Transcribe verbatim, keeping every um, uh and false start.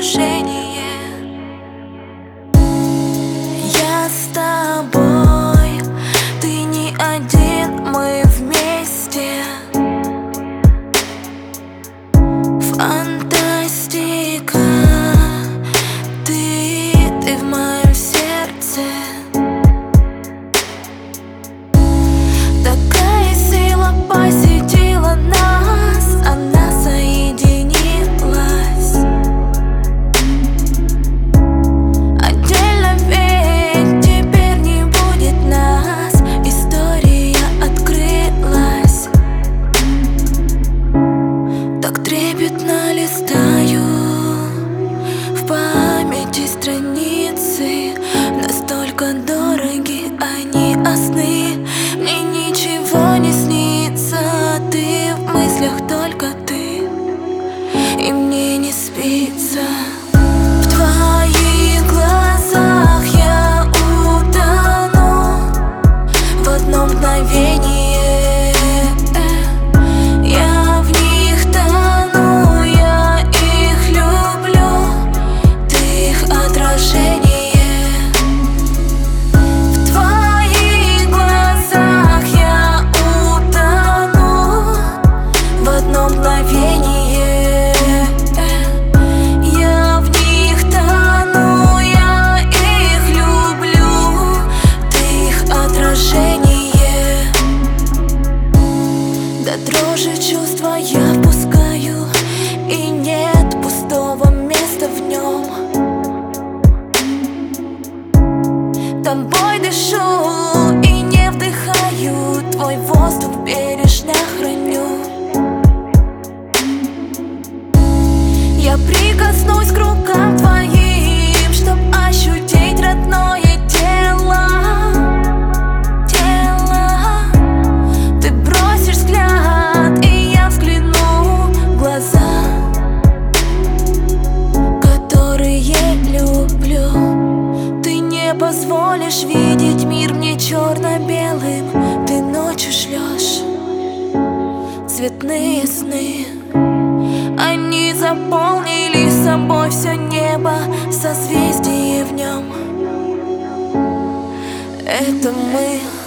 отражение. Я с тобой, ты не один, мы вместе. Фантастика, ты, ты в моем сердце. Такая сила посетила нас, она соединилась. Отдельно ведь теперь не будет нас, история открылась. Так трепетно листаю в памяти страницы, настолько дороги они, а сны мне ничего не снится. Ты в мыслях, только ты, и мне не спится. В твоих глазах я утону в одно мгновение. Я в них тону, я их люблю, ты их отражение. В твоих глазах я утону в одно мгновение. Я в них тону, я их люблю, ты их отражение. До дрожи чувства я впускаю, и нет пустого места в нем. Тобой дышу и не вдыхаю, твой воздух бережно храню. Я прикоснусь к рукам твоим, чтоб ощутить родное тело. Тело. Ты бросишь взгляд, и я взгляну в глаза, которые люблю. Ты не позволишь видеть мир мне черно-белым, ты ночью шлешь цветные сны. Они заполнили собой все небо, созвездие в нем. Это мы.